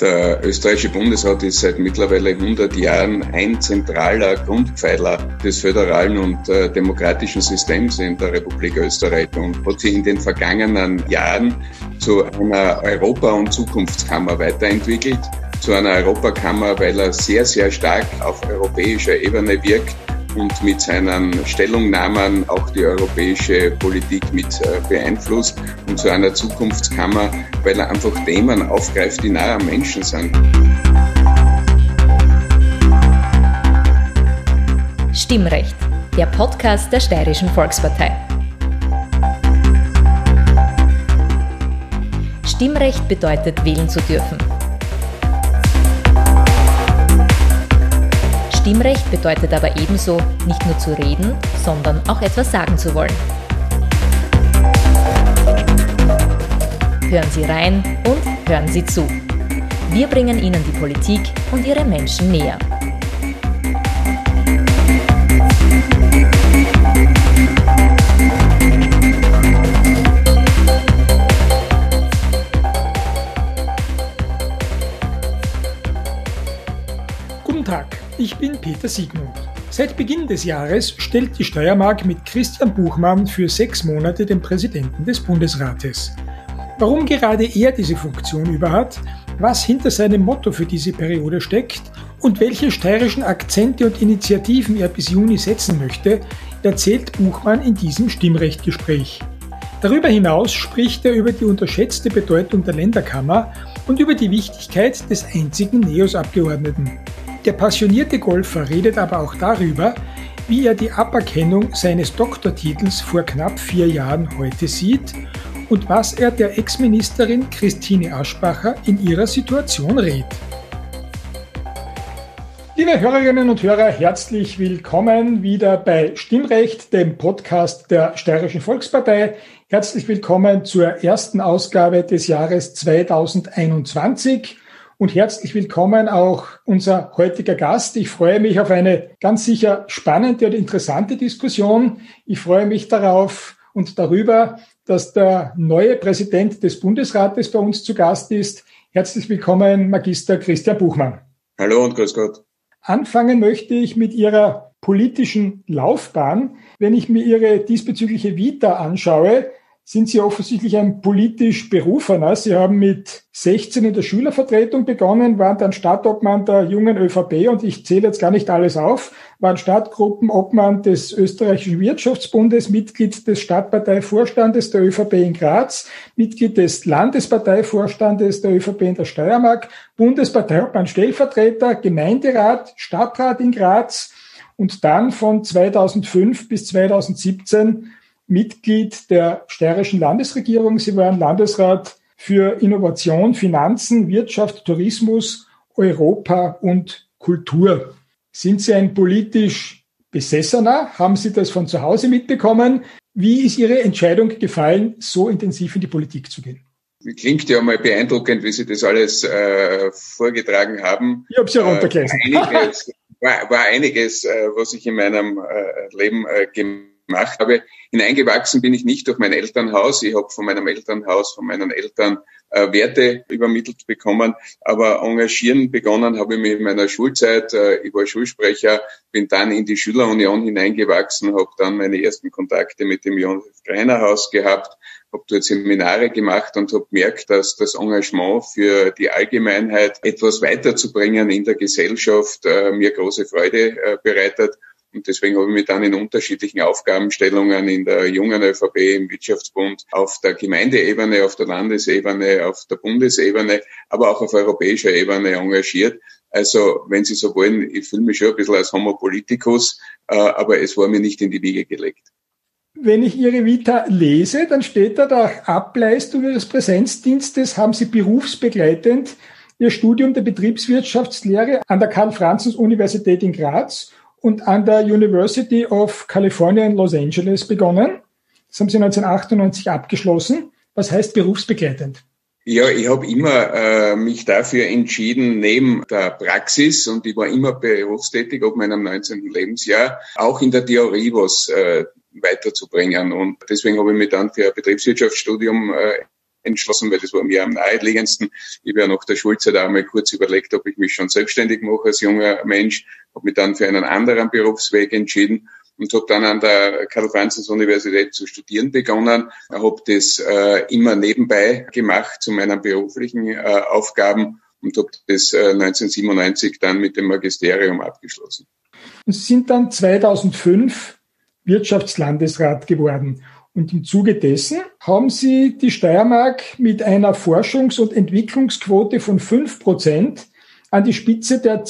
Der österreichische Bundesrat ist seit mittlerweile 100 Jahren ein zentraler Grundpfeiler des föderalen und demokratischen Systems in der Republik Österreich und hat sich in den vergangenen Jahren zu einer Europa- und Zukunftskammer weiterentwickelt. Zu einer Europakammer, weil er sehr, sehr stark auf europäischer Ebene wirkt und mit seinen Stellungnahmen auch die europäische Politik mit beeinflusst, und zu einer Zukunftskammer, weil er einfach Themen aufgreift, die nah am Menschen sind. Stimmrecht, der Podcast der Steirischen Volkspartei. Stimmrecht bedeutet, wählen zu dürfen. Stimmrecht bedeutet aber ebenso, nicht nur zu reden, sondern auch etwas sagen zu wollen. Hören Sie rein und hören Sie zu. Wir bringen Ihnen die Politik und ihre Menschen näher. Guten Tag. Ich bin Peter Siegmund. Seit Beginn des Jahres stellt die Steiermark mit Christian Buchmann für 6 Monate den Präsidenten des Bundesrates. Warum gerade er diese Funktion überhat, was hinter seinem Motto für diese Periode steckt und welche steirischen Akzente und Initiativen er bis Juni setzen möchte, erzählt Buchmann in diesem Stimmrechtgespräch. Darüber hinaus spricht er über die unterschätzte Bedeutung der Länderkammer und über die Wichtigkeit des einzigen NEOS-Abgeordneten. Der passionierte Golfer redet aber auch darüber, wie er die Aberkennung seines Doktortitels vor knapp 4 Jahren heute sieht und was er der Ex-Ministerin Christine Aschbacher in ihrer Situation rät. Liebe Hörerinnen und Hörer, herzlich willkommen wieder bei Stimmrecht, dem Podcast der Steirischen Volkspartei. Herzlich willkommen zur ersten Ausgabe des Jahres 2021. Und herzlich willkommen auch unser heutiger Gast. Ich freue mich auf eine ganz sicher spannende und interessante Diskussion. Ich freue mich darauf und darüber, dass der neue Präsident des Bundesrates bei uns zu Gast ist. Herzlich willkommen, Magister Christian Buchmann. Hallo und grüß Gott. Anfangen möchte ich mit Ihrer politischen Laufbahn. Wenn ich mir Ihre diesbezügliche Vita anschaue, sind Sie offensichtlich ein politisch Berufener. Sie haben mit 16 in der Schülervertretung begonnen, waren dann Stadtobmann der jungen ÖVP und ich zähle jetzt gar nicht alles auf, waren Stadtgruppenobmann des Österreichischen Wirtschaftsbundes, Mitglied des Stadtparteivorstandes der ÖVP in Graz, Mitglied des Landesparteivorstandes der ÖVP in der Steiermark, Bundesparteiobmann Stellvertreter, Gemeinderat, Stadtrat in Graz und dann von 2005 bis 2017 Mitglied der steirischen Landesregierung. Sie waren Landesrat für Innovation, Finanzen, Wirtschaft, Tourismus, Europa und Kultur. Sind Sie ein politisch Besessener? Haben Sie das von zu Hause mitbekommen? Wie ist Ihre Entscheidung gefallen, so intensiv in die Politik zu gehen? Klingt ja mal beeindruckend, wie Sie das alles vorgetragen haben. Ich habe es ja runtergelesen. War einiges, was ich in meinem Leben gemacht habe. Hineingewachsen bin ich nicht durch mein Elternhaus. Ich habe von meinem Elternhaus, von meinen Eltern Werte übermittelt bekommen. Aber engagieren begonnen habe ich mich in meiner Schulzeit. Ich war Schulsprecher, bin dann in die Schülerunion hineingewachsen, habe dann meine ersten Kontakte mit dem Josef-Greiner-Haus gehabt, habe dort Seminare gemacht und habe gemerkt, dass das Engagement für die Allgemeinheit etwas weiterzubringen in der Gesellschaft mir große Freude bereitet. Und deswegen habe ich mich dann in unterschiedlichen Aufgabenstellungen in der jungen ÖVP, im Wirtschaftsbund, auf der Gemeindeebene, auf der Landesebene, auf der Bundesebene, aber auch auf europäischer Ebene engagiert. Also, wenn Sie so wollen, ich fühle mich schon ein bisschen als Homo politicus, aber es war mir nicht in die Wiege gelegt. Wenn ich Ihre Vita lese, dann steht da, nach Ableistung Ihres Präsenzdienstes haben Sie berufsbegleitend Ihr Studium der Betriebswirtschaftslehre an der Karl-Franzens-Universität in Graz und an der University of California in Los Angeles begonnen. Das haben Sie 1998 abgeschlossen. Was heißt berufsbegleitend? Ja, ich habe immer mich dafür entschieden, neben der Praxis, und ich war immer berufstätig ab meinem 19. Lebensjahr, auch in der Theorie was weiterzubringen. Und deswegen habe ich mich dann für ein Betriebswirtschaftsstudium entschlossen, weil das war mir am naheliegendsten. Ich habe ja nach der Schulzeit auch mal kurz überlegt, ob ich mich schon selbstständig mache als junger Mensch, habe mich dann für einen anderen Berufsweg entschieden und habe dann an der Karl-Franzens-Universität zu studieren begonnen, habe das immer nebenbei gemacht zu meinen beruflichen Aufgaben und habe das 1997 dann mit dem Magisterium abgeschlossen. Sie sind dann 2005 Wirtschaftslandesrat geworden. Und im Zuge dessen haben Sie die Steiermark mit einer Forschungs- und Entwicklungsquote von 5% an die Spitze der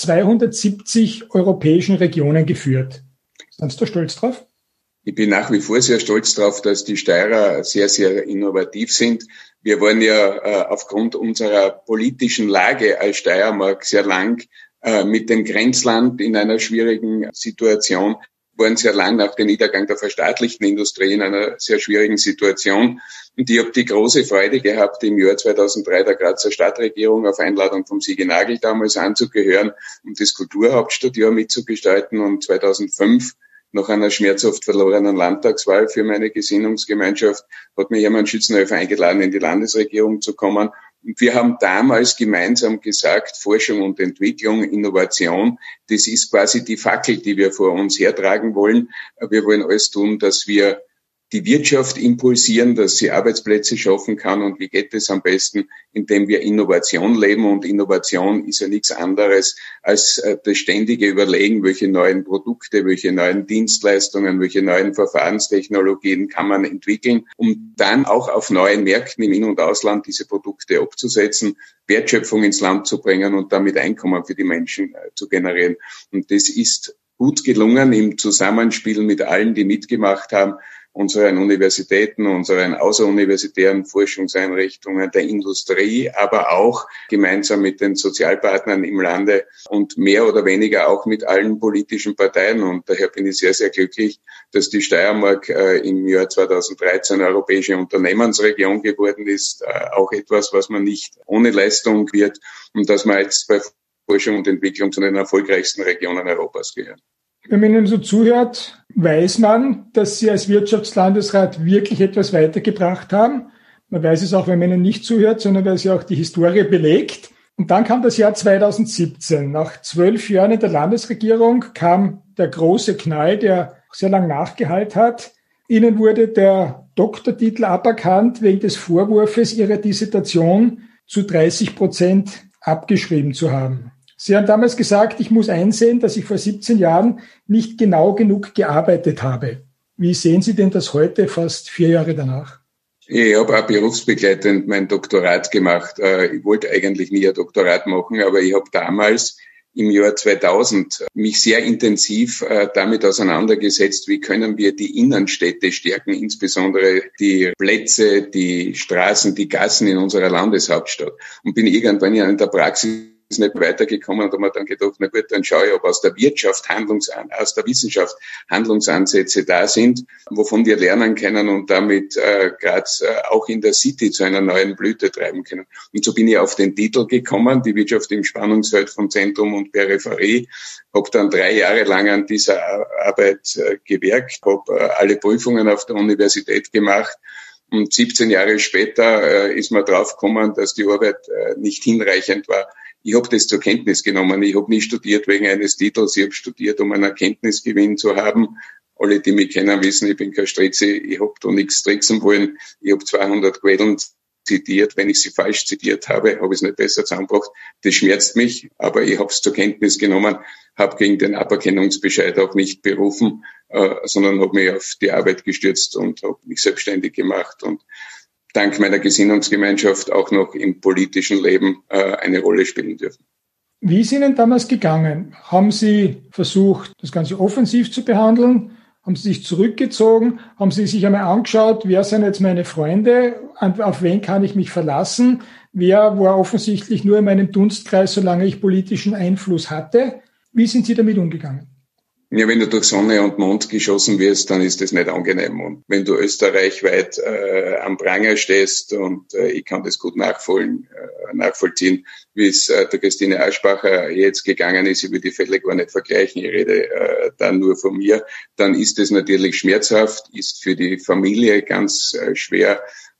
270 europäischen Regionen geführt. Sind Sie da stolz drauf? Ich bin nach wie vor sehr stolz drauf, dass die Steirer sehr, sehr innovativ sind. Wir waren ja aufgrund unserer politischen Lage als Steiermark sehr lang mit dem Grenzland in einer schwierigen Situation, waren sehr lang nach dem Niedergang der verstaatlichten Industrie in einer sehr schwierigen Situation. Und ich habe die große Freude gehabt, im Jahr 2003 der Grazer Stadtregierung auf Einladung vom Sigi Nagel damals anzugehören und das Kulturhauptstadtjahr mitzugestalten. Und 2005, nach einer schmerzhaft verlorenen Landtagswahl für meine Gesinnungsgemeinschaft, hat mich Hermann Schützenhöfer eingeladen, in die Landesregierung zu kommen. Und wir haben damals gemeinsam gesagt, Forschung und Entwicklung, Innovation, das ist quasi die Fackel, die wir vor uns hertragen wollen. Wir wollen alles tun, dass wir die Wirtschaft impulsieren, dass sie Arbeitsplätze schaffen kann. Und wie geht es am besten? Indem wir Innovation leben. Und Innovation ist ja nichts anderes als das ständige Überlegen, welche neuen Produkte, welche neuen Dienstleistungen, welche neuen Verfahrenstechnologien kann man entwickeln, um dann auch auf neuen Märkten im In- und Ausland diese Produkte abzusetzen, Wertschöpfung ins Land zu bringen und damit Einkommen für die Menschen zu generieren. Und das ist gut gelungen im Zusammenspiel mit allen, die mitgemacht haben, unseren Universitäten, unseren außeruniversitären Forschungseinrichtungen, der Industrie, aber auch gemeinsam mit den Sozialpartnern im Lande und mehr oder weniger auch mit allen politischen Parteien. Und daher bin ich sehr, sehr glücklich, dass die Steiermark im Jahr 2013 europäische Unternehmensregion geworden ist. Auch etwas, was man nicht ohne Leistung wird und dass man jetzt bei Forschung und Entwicklung zu den erfolgreichsten Regionen Europas gehört. Wenn man Ihnen so zuhört, weiß man, dass Sie als Wirtschaftslandesrat wirklich etwas weitergebracht haben. Man weiß es auch, wenn man Ihnen nicht zuhört, sondern weil Sie auch die Historie belegt. Und dann kam das Jahr 2017. Nach 12 Jahren in der Landesregierung kam der große Knall, der sehr lang nachgehalten hat. Ihnen wurde der Doktortitel aberkannt wegen des Vorwurfs, Ihre Dissertation zu 30% abgeschrieben zu haben. Sie haben damals gesagt, ich muss einsehen, dass ich vor 17 Jahren nicht genau genug gearbeitet habe. Wie sehen Sie denn das heute, fast 4 Jahre danach? Ich habe auch berufsbegleitend mein Doktorat gemacht. Ich wollte eigentlich nie ein Doktorat machen, aber ich habe damals im Jahr 2000 mich sehr intensiv damit auseinandergesetzt, wie können wir die Innenstädte stärken, insbesondere die Plätze, die Straßen, die Gassen in unserer Landeshauptstadt. Und bin irgendwann in der Praxis nicht weitergekommen und habe mir dann gedacht, na gut, dann schaue ich, ob aus der Wissenschaft Handlungsansätze da sind, wovon wir lernen können und damit gerade auch in der City zu einer neuen Blüte treiben können. Und so bin ich auf den Titel gekommen, die Wirtschaft im Spannungsfeld von Zentrum und Peripherie, habe dann 3 Jahre lang an dieser Arbeit gewirkt, habe alle Prüfungen auf der Universität gemacht. Und 17 Jahre später ist man draufgekommen, dass die Arbeit nicht hinreichend war. Ich habe das zur Kenntnis genommen. Ich habe nicht studiert wegen eines Titels. Ich habe studiert, um einen Erkenntnisgewinn zu haben. Alle, die mich kennen, wissen, ich bin kein Stritzi. Ich habe da nichts tricksen wollen. Ich habe 200 Quellen zitiert. Wenn ich sie falsch zitiert habe, habe ich es nicht besser zusammengebracht. Das schmerzt mich, aber ich habe es zur Kenntnis genommen, habe gegen den Aberkennungsbescheid auch nicht berufen, sondern habe mich auf die Arbeit gestürzt und habe mich selbstständig gemacht und dank meiner Gesinnungsgemeinschaft auch noch im politischen Leben eine Rolle spielen dürfen. Wie ist Ihnen damals gegangen? Haben Sie versucht, das Ganze offensiv zu behandeln? Haben Sie sich zurückgezogen? Haben Sie sich einmal angeschaut, wer sind jetzt meine Freunde? Auf wen kann ich mich verlassen? Wer war offensichtlich nur in meinem Dunstkreis, solange ich politischen Einfluss hatte? Wie sind Sie damit umgegangen? Ja, wenn du durch Sonne und Mond geschossen wirst, dann ist das nicht angenehm. Und wenn du österreichweit am Pranger stehst, und ich kann das gut nachvollziehen, wie es der Christine Aschbacher jetzt gegangen ist, ich will die Fälle gar nicht vergleichen, ich rede dann nur von mir, dann ist das natürlich schmerzhaft, ist für die Familie ganz schwer.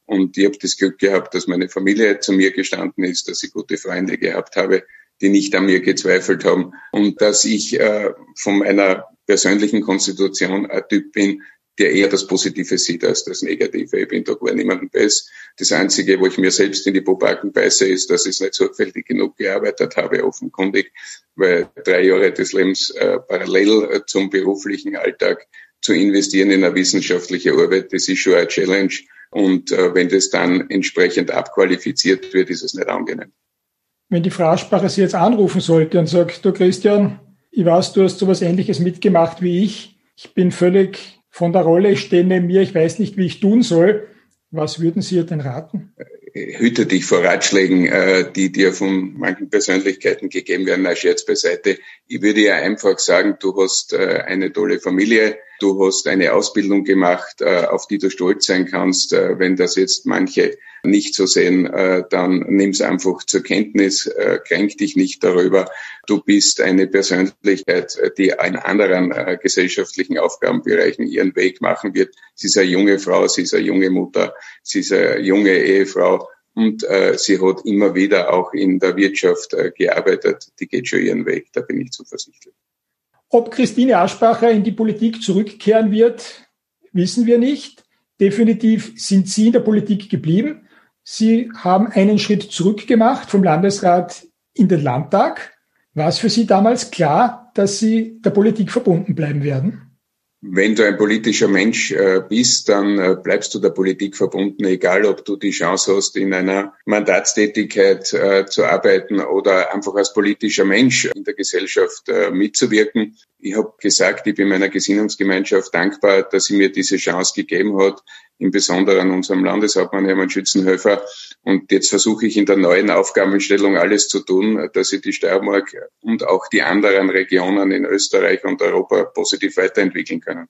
Und ich habe das Glück gehabt, dass meine Familie zu mir gestanden ist, dass ich gute Freunde gehabt habe, die nicht an mir gezweifelt haben und dass ich von meiner persönlichen Konstitution ein Typ bin, der eher das Positive sieht als das Negative. Ich bin da gar niemandem bess. Das Einzige, wo ich mir selbst in die Pobacken beiße, ist, dass ich nicht sorgfältig genug gearbeitet habe, offenkundig, weil 3 Jahre des Lebens parallel zum beruflichen Alltag zu investieren in eine wissenschaftliche Arbeit, das ist schon eine Challenge. Und wenn das dann entsprechend abqualifiziert wird, ist es nicht angenehm. Wenn die Frau Aschbacher Sie jetzt anrufen sollte und sagt, du Christian, ich weiß, du hast sowas Ähnliches mitgemacht wie ich bin völlig von der Rolle, ich stehe neben mir, ich weiß nicht, wie ich tun soll. Was würden Sie ihr denn raten? Hüte dich vor Ratschlägen, die dir von manchen Persönlichkeiten gegeben werden. Na, Scherz beiseite. Ich würde ja einfach sagen, du hast eine tolle Familie, du hast eine Ausbildung gemacht, auf die du stolz sein kannst. Wenn das jetzt manche nicht so sehen, dann nimm's einfach zur Kenntnis, kränk dich nicht darüber. Du bist eine Persönlichkeit, die in anderen gesellschaftlichen Aufgabenbereichen ihren Weg machen wird. Sie ist eine junge Frau, sie ist eine junge Mutter, sie ist eine junge Ehefrau und sie hat immer wieder auch in der Wirtschaft gearbeitet. Die geht schon ihren Weg, da bin ich zuversichtlich. Ob Christine Aschbacher in die Politik zurückkehren wird, wissen wir nicht. Definitiv sind Sie in der Politik geblieben. Sie haben einen Schritt zurück gemacht vom Landesrat in den Landtag. War es für Sie damals klar, dass Sie der Politik verbunden bleiben werden? Wenn du ein politischer Mensch bist, dann bleibst du der Politik verbunden, egal ob du die Chance hast, in einer Mandatstätigkeit zu arbeiten oder einfach als politischer Mensch in der Gesellschaft mitzuwirken. Ich habe gesagt, ich bin meiner Gesinnungsgemeinschaft dankbar, dass sie mir diese Chance gegeben hat, im Besonderen unserem Landeshauptmann Hermann Schützenhöfer. Und jetzt versuche ich in der neuen Aufgabenstellung alles zu tun, dass ich die Steiermark und auch die anderen Regionen in Österreich und Europa positiv weiterentwickeln können.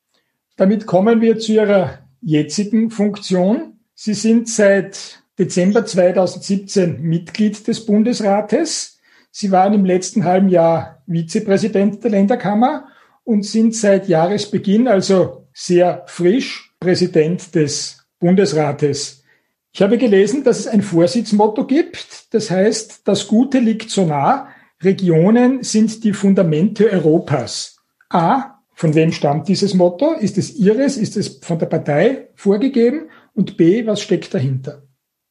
Damit kommen wir zu Ihrer jetzigen Funktion. Sie sind seit Dezember 2017 Mitglied des Bundesrates. Sie waren im letzten halben Jahr Vizepräsident der Länderkammer und sind seit Jahresbeginn, also sehr frisch, Präsident des Bundesrates. Ich habe gelesen, dass es ein Vorsitzmotto gibt. Das heißt, das Gute liegt so nah. Regionen sind die Fundamente Europas. A, von wem stammt dieses Motto? Ist es Ihres? Ist es von der Partei vorgegeben? Und B, was steckt dahinter?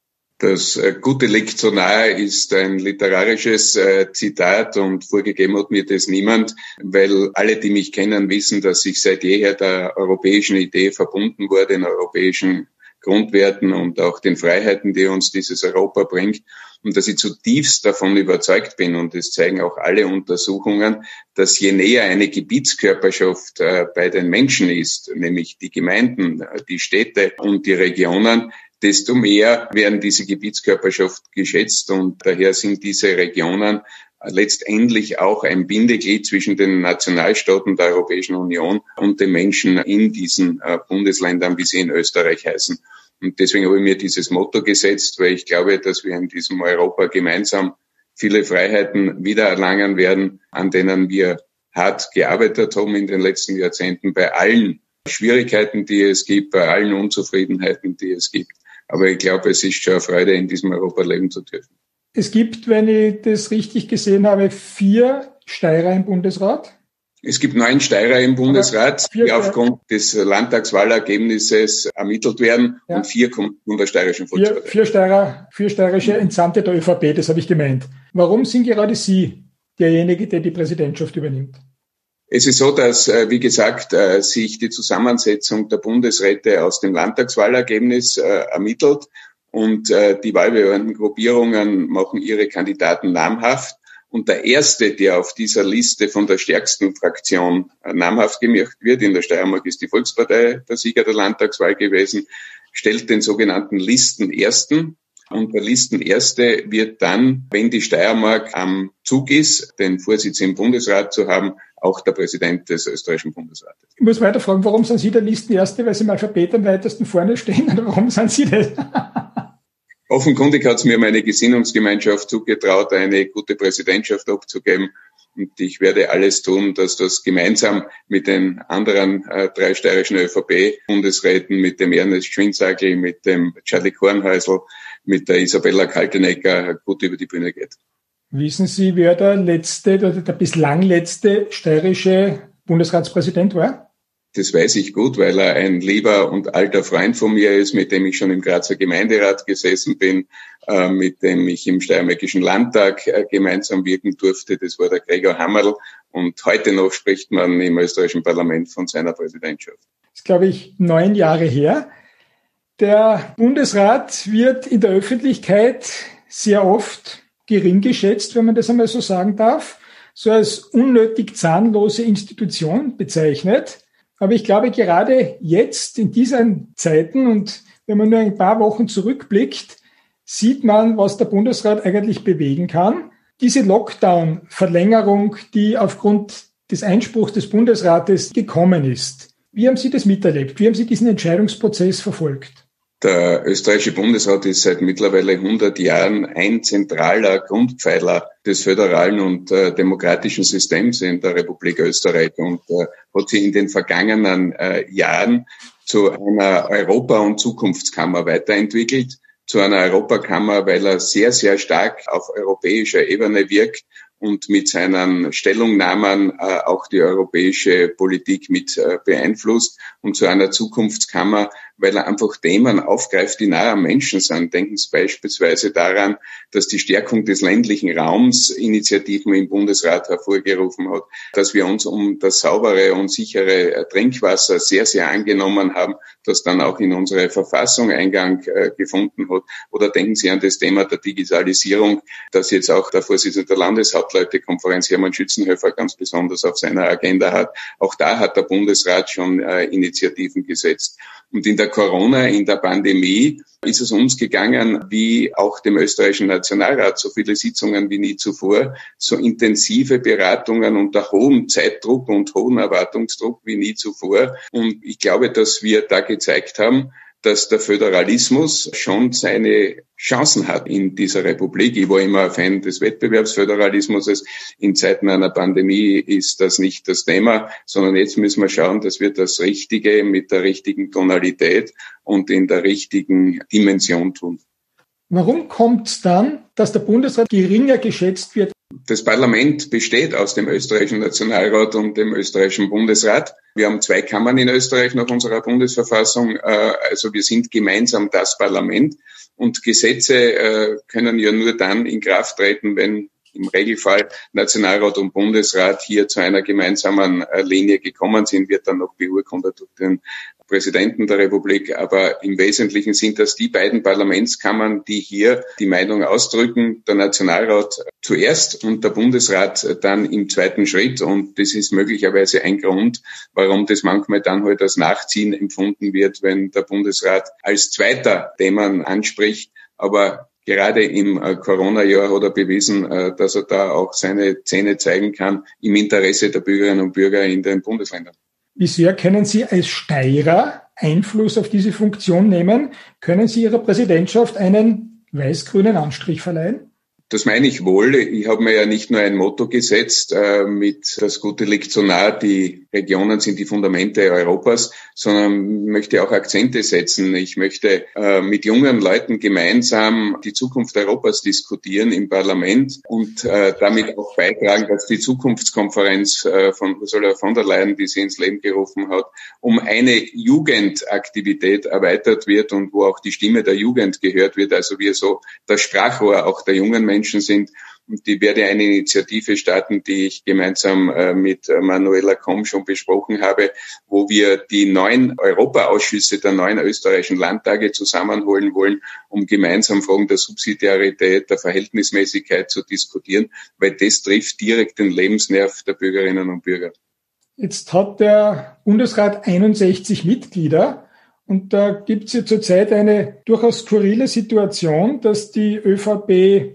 Das Gute liegt so nahe ist ein literarisches Zitat und vorgegeben hat mir das niemand, weil alle, die mich kennen, wissen, dass ich seit jeher der europäischen Idee verbunden wurde, den europäischen Grundwerten und auch den Freiheiten, die uns dieses Europa bringt und dass ich zutiefst davon überzeugt bin und das zeigen auch alle Untersuchungen, dass je näher eine Gebietskörperschaft bei den Menschen ist, nämlich die Gemeinden, die Städte und die Regionen, desto mehr werden diese Gebietskörperschaft geschätzt und daher sind diese Regionen letztendlich auch ein Bindeglied zwischen den Nationalstaaten der Europäischen Union und den Menschen in diesen Bundesländern, wie sie in Österreich heißen. Und deswegen habe ich mir dieses Motto gesetzt, weil ich glaube, dass wir in diesem Europa gemeinsam viele Freiheiten wiedererlangen werden, an denen wir hart gearbeitet haben in den letzten Jahrzehnten, bei allen Schwierigkeiten, die es gibt, bei allen Unzufriedenheiten, die es gibt. Aber ich glaube, es ist schon eine Freude, in diesem Europa leben zu dürfen. Es gibt, wenn ich das richtig gesehen habe, 4 Steirer im Bundesrat. Es gibt 9 Steirer im Bundesrat, die aufgrund des Landtagswahlergebnisses ermittelt werden und 4 kommen von der Steirischen Volkspartei. 4 steirische Entsandte der ÖVP, das habe ich gemeint. Warum sind gerade Sie derjenige, der die Präsidentschaft übernimmt? Es ist so, dass, wie gesagt, sich die Zusammensetzung der Bundesräte aus dem Landtagswahlergebnis ermittelt und die Wahlbehördengruppierungen machen ihre Kandidaten namhaft. Und der Erste, der auf dieser Liste von der stärksten Fraktion namhaft gemacht wird, in der Steiermark ist die Volkspartei der Sieger der Landtagswahl gewesen, stellt den sogenannten Listenersten. Und der Listenerste wird dann, wenn die Steiermark am Zug ist, den Vorsitz im Bundesrat zu haben, auch der Präsident des österreichischen Bundesrates. Ich muss weiter fragen, warum sind Sie der Listenerste, weil Sie im Alphabet am weitesten vorne stehen? Oder warum sind Sie das? Offenkundig hat es mir meine Gesinnungsgemeinschaft zugetraut, eine gute Präsidentschaft abzugeben. Und ich werde alles tun, dass das gemeinsam mit den anderen 3 steirischen ÖVP-Bundesräten, mit dem Ernest Schwindsagel, mit dem Charlie Kornhäusl, mit der Isabella Kaltenecker gut über die Bühne geht. Wissen Sie, wer der bislang letzte steirische Bundesratspräsident war? Das weiß ich gut, weil er ein lieber und alter Freund von mir ist, mit dem ich schon im Grazer Gemeinderat gesessen bin, mit dem ich im Steiermärkischen Landtag gemeinsam wirken durfte. Das war der Gregor Hammerl. Und heute noch spricht man im österreichischen Parlament von seiner Präsidentschaft. Das ist, glaube ich, 9 Jahre her. Der Bundesrat wird in der Öffentlichkeit sehr oft gering geschätzt, wenn man das einmal so sagen darf, so als unnötig zahnlose Institution bezeichnet. Aber ich glaube, gerade jetzt in diesen Zeiten und wenn man nur ein paar Wochen zurückblickt, sieht man, was der Bundesrat eigentlich bewegen kann. Diese Lockdown-Verlängerung, die aufgrund des Einspruchs des Bundesrates gekommen ist. Wie haben Sie das miterlebt? Wie haben Sie diesen Entscheidungsprozess verfolgt? Der österreichische Bundesrat ist seit mittlerweile 100 Jahren ein zentraler Grundpfeiler des föderalen und demokratischen Systems in der Republik Österreich und hat sich in den vergangenen Jahren zu einer Europa- und Zukunftskammer weiterentwickelt, zu einer Europakammer, weil er sehr, sehr stark auf europäischer Ebene wirkt und mit seinen Stellungnahmen auch die europäische Politik mit beeinflusst, und zu einer Zukunftskammer, weil er einfach Themen aufgreift, die nahe am Menschen sind. Denken Sie beispielsweise daran, dass die Stärkung des ländlichen Raums Initiativen im Bundesrat hervorgerufen hat, dass wir uns um das saubere und sichere Trinkwasser sehr, sehr angenommen haben, das dann auch in unsere Verfassung Eingang gefunden hat. Oder denken Sie an das Thema der Digitalisierung, das jetzt auch der Vorsitzende der Landeshauptleutekonferenz Hermann Schützenhöfer ganz besonders auf seiner Agenda hat. Auch da hat der Bundesrat schon Initiativen gesetzt. Und in der Pandemie ist es uns gegangen, wie auch dem österreichischen Nationalrat, so viele Sitzungen wie nie zuvor, so intensive Beratungen unter hohem Zeitdruck und hohem Erwartungsdruck wie nie zuvor. Und ich glaube, dass wir da gezeigt haben, dass der Föderalismus schon seine Chancen hat in dieser Republik. Ich war immer ein Fan des Wettbewerbsföderalismus. In Zeiten einer Pandemie ist das nicht das Thema, sondern jetzt müssen wir schauen, dass wir das Richtige mit der richtigen Tonalität und in der richtigen Dimension tun. Warum kommt es dann, dass der Bundesrat geringer geschätzt wird? Das Parlament besteht aus dem österreichischen Nationalrat und dem österreichischen Bundesrat. Wir haben 2 Kammern in Österreich nach unserer Bundesverfassung. Also wir sind gemeinsam das Parlament. Und Gesetze können ja nur dann in Kraft treten, wenn im Regelfall Nationalrat und Bundesrat hier zu einer gemeinsamen Linie gekommen sind, wird dann noch beurkundet durch den Präsidenten der Republik. Aber im Wesentlichen sind das die beiden Parlamentskammern, die hier die Meinung ausdrücken. Der Nationalrat zuerst und der Bundesrat dann im zweiten Schritt. Und das ist möglicherweise ein Grund, warum das manchmal dann halt als Nachziehen empfunden wird, wenn der Bundesrat als zweiter Themen anspricht. Aber gerade im Corona-Jahr hat er bewiesen, dass er da auch seine Zähne zeigen kann im Interesse der Bürgerinnen und Bürger in den Bundesländern. Wie sehr können Sie als Steirer Einfluss auf diese Funktion nehmen? Können Sie Ihrer Präsidentschaft einen weiß-grünen Anstrich verleihen? Das meine ich wohl. Ich habe mir ja nicht nur ein Motto gesetzt, mit das Gute liegt so nah, die Regionen sind die Fundamente Europas, sondern möchte auch Akzente setzen. Ich möchte mit jungen Leuten gemeinsam die Zukunft Europas diskutieren im Parlament und damit auch beitragen, dass die Zukunftskonferenz von Ursula von der Leyen, die sie ins Leben gerufen hat, um eine Jugendaktivität erweitert wird und wo auch die Stimme der Jugend gehört wird, also wir so das Sprachrohr auch der jungen Menschen sind. Und ich werde eine Initiative starten, die ich gemeinsam mit Manuela Komm schon besprochen habe, wo wir die 9 Europaausschüsse der 9 österreichischen Landtage zusammenholen wollen, um gemeinsam Fragen der Subsidiarität, der Verhältnismäßigkeit zu diskutieren, weil das trifft direkt den Lebensnerv der Bürgerinnen und Bürger. Jetzt hat der Bundesrat 61 Mitglieder. Und da gibt es ja zurzeit eine durchaus skurrile Situation, dass die ÖVP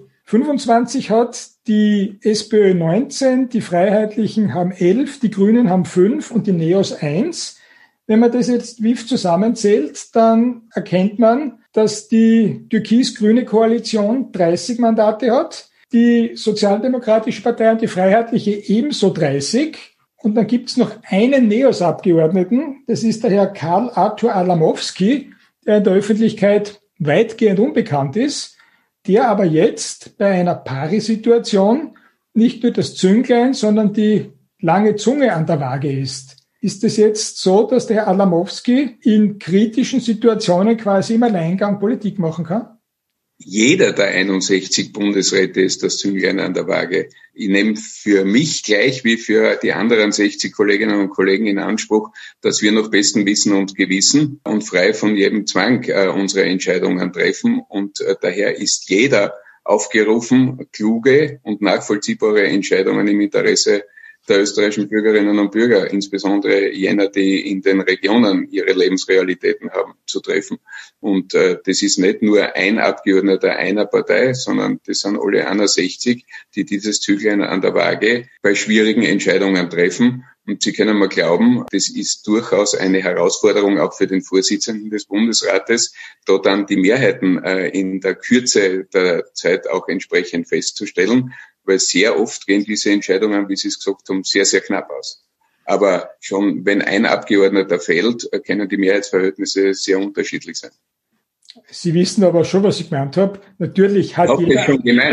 25 hat, die SPÖ 19, die Freiheitlichen haben 11, die Grünen haben 5 und die Neos 1. Wenn man das jetzt WIF zusammenzählt, dann erkennt man, dass die türkis-grüne Koalition 30 Mandate hat, die Sozialdemokratische Partei und die Freiheitliche ebenso 30. Und dann gibt's noch einen NEOS-Abgeordneten, das ist der Herr Karl Artur Adamowski, der in der Öffentlichkeit weitgehend unbekannt ist, der aber jetzt bei einer Pari-Situation nicht nur das Zünglein, sondern die lange Zunge an der Waage ist. Ist es jetzt so, dass der Herr Adamowski in kritischen Situationen quasi im Alleingang Politik machen kann? Jeder der 61 Bundesräte ist das Zünglein an der Waage. Ich nehme für mich gleich wie für die anderen 60 Kolleginnen und Kollegen in Anspruch, dass wir nach bestem Wissen und Gewissen und frei von jedem Zwang unsere Entscheidungen treffen. Und daher ist jeder aufgerufen, kluge und nachvollziehbare Entscheidungen im Interesse der österreichischen Bürgerinnen und Bürger, insbesondere jener, die in den Regionen ihre Lebensrealitäten haben, zu treffen. Und das ist nicht nur ein Abgeordneter einer Partei, sondern das sind alle 61, die dieses Züglein an der Waage bei schwierigen Entscheidungen treffen. Und Sie können mir glauben, das ist durchaus eine Herausforderung auch für den Vorsitzenden des Bundesrates, da dann die Mehrheiten in der Kürze der Zeit auch entsprechend festzustellen, weil sehr oft gehen diese Entscheidungen, wie Sie es gesagt haben, sehr, sehr knapp aus. Aber schon wenn ein Abgeordneter fällt, können die Mehrheitsverhältnisse sehr unterschiedlich sein. Sie wissen aber schon, was ich gemeint habe. Natürlich hat jeder...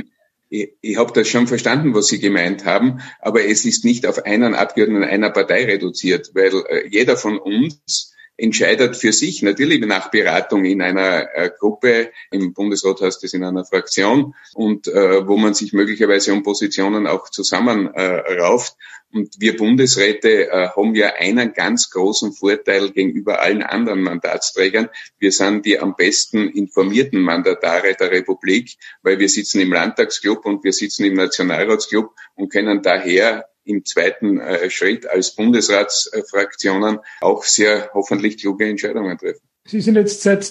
Ich habe das schon verstanden, was Sie gemeint haben, aber es ist nicht auf einen Abgeordneten einer Partei reduziert, weil jeder von uns entscheidet für sich, natürlich nach Beratung in einer Gruppe, im Bundesrat heißt es in einer Fraktion, und wo man sich möglicherweise um Positionen auch zusammenrauft. Und wir Bundesräte haben ja einen ganz großen Vorteil gegenüber allen anderen Mandatsträgern. Wir sind die am besten informierten Mandatare der Republik, weil wir sitzen im Landtagsclub und wir sitzen im Nationalratsclub und können daher im zweiten Schritt als Bundesratsfraktionen auch sehr hoffentlich kluge Entscheidungen treffen. Sie sind jetzt seit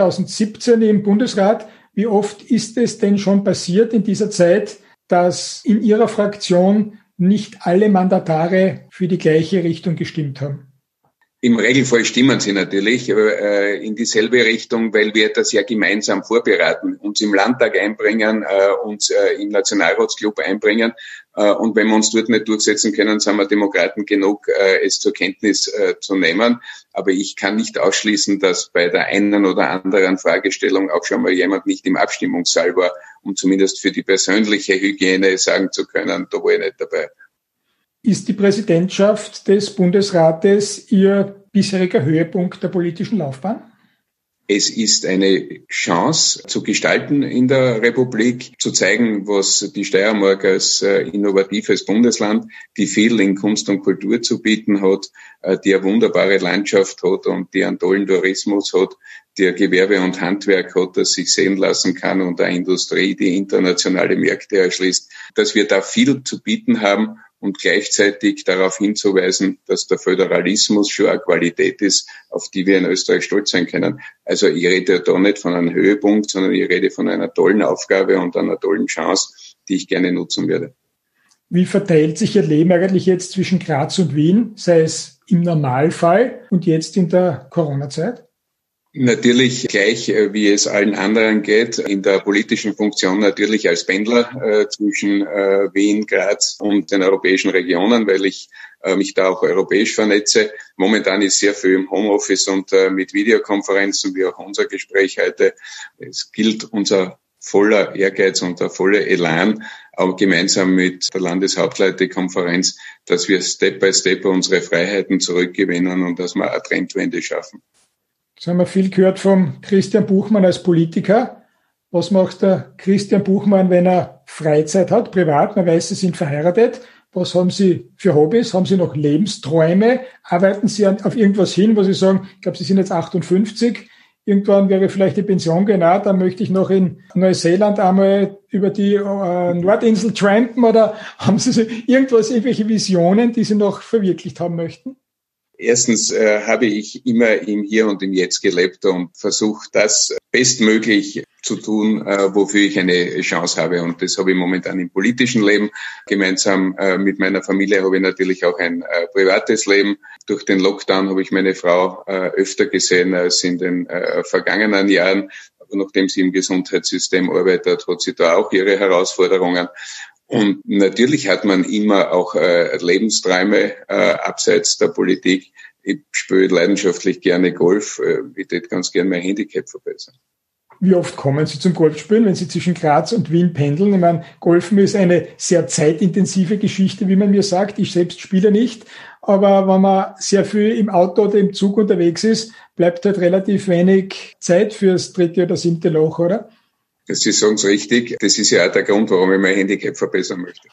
2017 im Bundesrat. Wie oft ist es denn schon passiert in dieser Zeit, dass in Ihrer Fraktion nicht alle Mandatare für die gleiche Richtung gestimmt haben? Im Regelfall stimmen sie natürlich in dieselbe Richtung, weil wir das ja gemeinsam vorberaten, uns im Landtag einbringen, uns im Nationalratsclub einbringen. Und wenn wir uns dort nicht durchsetzen können, sind wir Demokraten genug, es zur Kenntnis zu nehmen. Aber ich kann nicht ausschließen, dass bei der einen oder anderen Fragestellung auch schon mal jemand nicht im Abstimmungssaal war, um zumindest für die persönliche Hygiene sagen zu können, da war ich nicht dabei. Ist die Präsidentschaft des Bundesrates Ihr bisheriger Höhepunkt der politischen Laufbahn? Es ist eine Chance zu gestalten in der Republik, zu zeigen, was die Steiermark als innovatives Bundesland, die viel in Kunst und Kultur zu bieten hat, die eine wunderbare Landschaft hat und die einen tollen Tourismus hat, die Gewerbe und Handwerk hat, das sich sehen lassen kann, und eine Industrie, die internationale Märkte erschließt, dass wir da viel zu bieten haben. Und gleichzeitig darauf hinzuweisen, dass der Föderalismus schon eine Qualität ist, auf die wir in Österreich stolz sein können. Also ich rede da nicht von einem Höhepunkt, sondern ich rede von einer tollen Aufgabe und einer tollen Chance, die ich gerne nutzen werde. Wie verteilt sich Ihr Leben eigentlich jetzt zwischen Graz und Wien, sei es im Normalfall und jetzt in der Corona-Zeit? Natürlich gleich, wie es allen anderen geht, in der politischen Funktion natürlich als Pendler zwischen Wien, Graz und den europäischen Regionen, weil ich mich da auch europäisch vernetze. Momentan ist sehr viel im Homeoffice und mit Videokonferenzen, wie auch unser Gespräch heute. Es gilt unser voller Ehrgeiz und der volle Elan, auch gemeinsam mit der Landeshauptleitekonferenz, dass wir Step by Step unsere Freiheiten zurückgewinnen und dass wir eine Trendwende schaffen. Jetzt haben wir viel gehört vom Christian Buchmann als Politiker. Was macht der Christian Buchmann, wenn er Freizeit hat, privat? Man weiß, Sie sind verheiratet. Was haben Sie für Hobbys? Haben Sie noch Lebensträume? Arbeiten Sie auf irgendwas hin, wo Sie sagen, ich glaube, Sie sind jetzt 58, irgendwann wäre vielleicht die Pension genau, dann möchte ich noch in Neuseeland einmal über die Nordinsel trampen, oder haben Sie so irgendwelche Visionen, die Sie noch verwirklicht haben möchten? Erstens habe ich immer im Hier und im Jetzt gelebt und versucht, das bestmöglich zu tun, wofür ich eine Chance habe. Und das habe ich momentan im politischen Leben. Gemeinsam mit meiner Familie habe ich natürlich auch ein privates Leben. Durch den Lockdown habe ich meine Frau öfter gesehen als in den vergangenen Jahren. nachdem sie im Gesundheitssystem arbeitet, hat sie da auch ihre Herausforderungen. Und natürlich hat man immer auch Lebensträume abseits der Politik. Ich spiele leidenschaftlich gerne Golf. Ich würde ganz gerne mein Handicap verbessern. Wie oft kommen Sie zum Golfspielen, wenn Sie zwischen Graz und Wien pendeln? Ich meine, Golfen ist eine sehr zeitintensive Geschichte, wie man mir sagt. Ich selbst spiele nicht. Aber wenn man sehr viel im Auto oder im Zug unterwegs ist, bleibt halt relativ wenig Zeit fürs 3. oder 7. Loch, oder? Sie sagen es richtig. Das ist ja auch der Grund, warum ich mein Handicap verbessern möchte.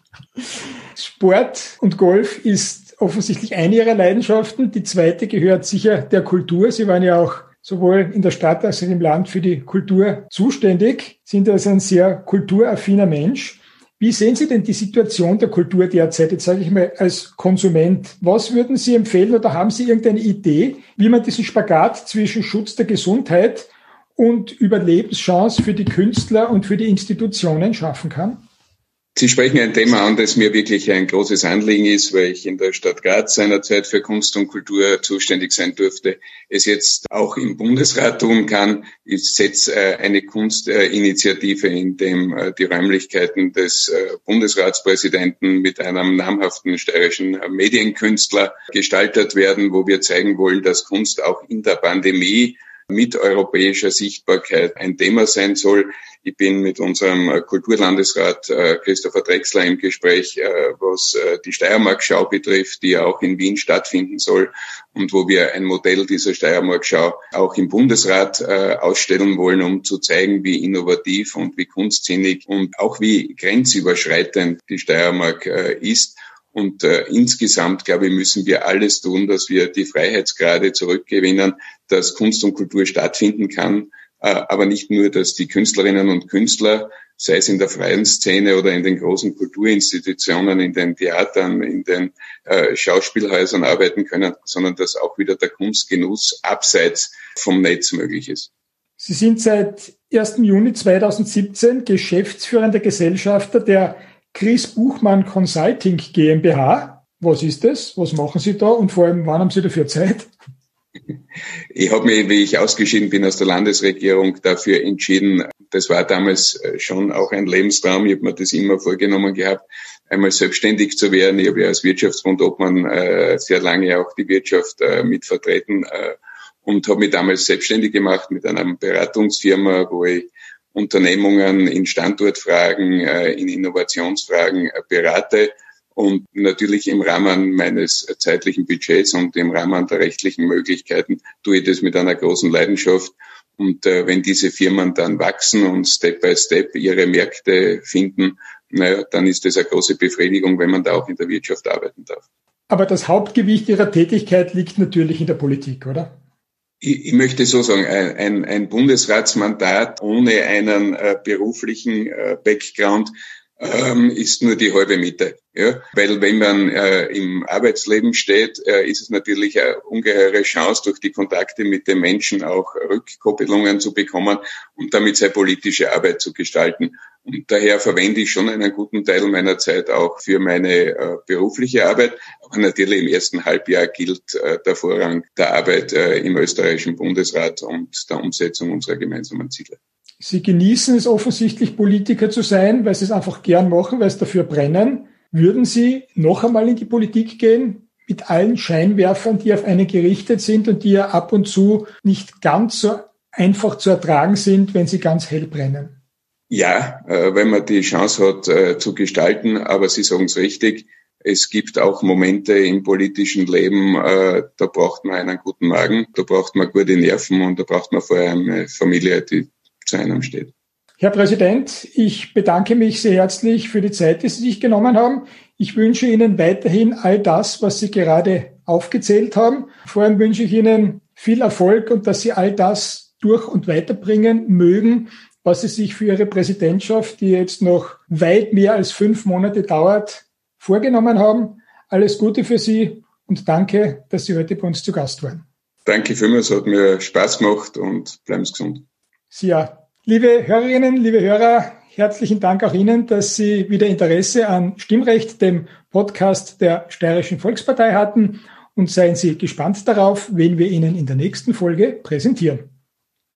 Sport und Golf ist offensichtlich eine Ihrer Leidenschaften. Die zweite gehört sicher der Kultur. Sie waren ja auch sowohl in der Stadt als auch im Land für die Kultur zuständig, sind also ein sehr kulturaffiner Mensch. Wie sehen Sie denn die Situation der Kultur derzeit, jetzt sage ich mal als Konsument? Was würden Sie empfehlen oder haben Sie irgendeine Idee, wie man diesen Spagat zwischen Schutz der Gesundheit und Überlebenschance für die Künstler und für die Institutionen schaffen kann? Sie sprechen ein Thema an, das mir wirklich ein großes Anliegen ist, weil ich in der Stadt Graz seinerzeit für Kunst und Kultur zuständig sein durfte, es jetzt auch im Bundesrat tun kann. Ich setze eine Kunstinitiative, in dem die Räumlichkeiten des Bundesratspräsidenten mit einem namhaften steirischen Medienkünstler gestaltet werden, wo wir zeigen wollen, dass Kunst auch in der Pandemie mit europäischer Sichtbarkeit ein Thema sein soll. Ich bin mit unserem Kulturlandesrat Christopher Drechsler im Gespräch, was die Steiermark-Schau betrifft, die ja auch in Wien stattfinden soll und wo wir ein Modell dieser Steiermark-Schau auch im Bundesrat ausstellen wollen, um zu zeigen, wie innovativ und wie kunstsinnig und auch wie grenzüberschreitend die Steiermark ist. Und insgesamt, glaube ich, müssen wir alles tun, dass wir die Freiheitsgrade zurückgewinnen, dass Kunst und Kultur stattfinden kann, aber nicht nur, dass die Künstlerinnen und Künstler, sei es in der freien Szene oder in den großen Kulturinstitutionen, in den Theatern, in den Schauspielhäusern arbeiten können, sondern dass auch wieder der Kunstgenuss abseits vom Netz möglich ist. Sie sind seit 1. Juni 2017 geschäftsführender Gesellschafter der Chris Buchmann Consulting GmbH. Was ist das? Was machen Sie da? Und vor allem, wann haben Sie dafür Zeit? Ich habe mich, wie ich ausgeschieden bin aus der Landesregierung, dafür entschieden. Das war damals schon auch ein Lebenstraum. Ich habe mir das immer vorgenommen gehabt, einmal selbstständig zu werden. Ich habe ja als Wirtschaftsbundobmann sehr lange auch die Wirtschaft mit vertreten und habe mich damals selbstständig gemacht mit einer Beratungsfirma, wo ich Unternehmungen in Standortfragen, in Innovationsfragen berate und natürlich im Rahmen meines zeitlichen Budgets und im Rahmen der rechtlichen Möglichkeiten tue ich das mit einer großen Leidenschaft. Und wenn diese Firmen dann wachsen und Step by Step ihre Märkte finden, dann ist das eine große Befriedigung, wenn man da auch in der Wirtschaft arbeiten darf. Aber das Hauptgewicht Ihrer Tätigkeit liegt natürlich in der Politik, oder? Ich möchte so sagen, ein Bundesratsmandat ohne einen beruflichen Background ist nur die halbe Miete. Ja? Weil wenn man im Arbeitsleben steht, ist es natürlich eine ungeheure Chance, durch die Kontakte mit den Menschen auch Rückkoppelungen zu bekommen und damit seine politische Arbeit zu gestalten. Und daher verwende ich schon einen guten Teil meiner Zeit auch für meine berufliche Arbeit. Aber natürlich im ersten Halbjahr gilt der Vorrang der Arbeit im österreichischen Bundesrat und der Umsetzung unserer gemeinsamen Ziele. Sie genießen es offensichtlich, Politiker zu sein, weil Sie es einfach gern machen, weil Sie dafür brennen. Würden Sie noch einmal in die Politik gehen, mit allen Scheinwerfern, die auf einen gerichtet sind und die ja ab und zu nicht ganz so einfach zu ertragen sind, wenn sie ganz hell brennen? Ja, wenn man die Chance hat zu gestalten, aber Sie sagen es richtig, es gibt auch Momente im politischen Leben, da braucht man einen guten Magen, da braucht man gute Nerven und da braucht man vor allem eine Familie, die zu einem steht. Herr Präsident, ich bedanke mich sehr herzlich für die Zeit, die Sie sich genommen haben. Ich wünsche Ihnen weiterhin all das, was Sie gerade aufgezählt haben. Vor allem wünsche ich Ihnen viel Erfolg und dass Sie all das durch und weiterbringen mögen, was Sie sich für Ihre Präsidentschaft, die jetzt noch weit mehr als 5 Monate dauert, vorgenommen haben. Alles Gute für Sie und danke, dass Sie heute bei uns zu Gast waren. Danke vielmals, hat mir Spaß gemacht und bleiben Sie gesund. Ja, liebe Hörerinnen, liebe Hörer, herzlichen Dank auch Ihnen, dass Sie wieder Interesse an Stimmrecht, dem Podcast der Steirischen Volkspartei hatten und seien Sie gespannt darauf, wen wir Ihnen in der nächsten Folge präsentieren.